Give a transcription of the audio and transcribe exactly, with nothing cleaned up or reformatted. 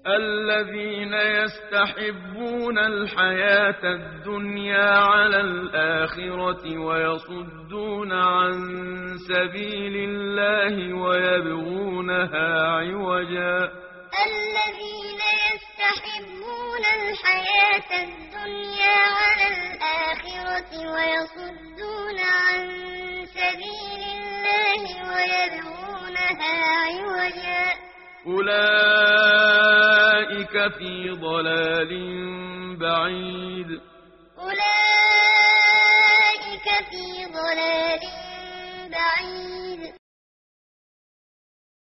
الذين يستحبون الحياة الدنيا على الآخرة ويصدون عن سبيل الله ويبغونها عوجا الذين يستحبون الحياة الدنيا على الآخرة ويصدون عن سبيل الله ويبغونها عوجا أولئك في ضلال بعيد أولئك في ضلال بعيد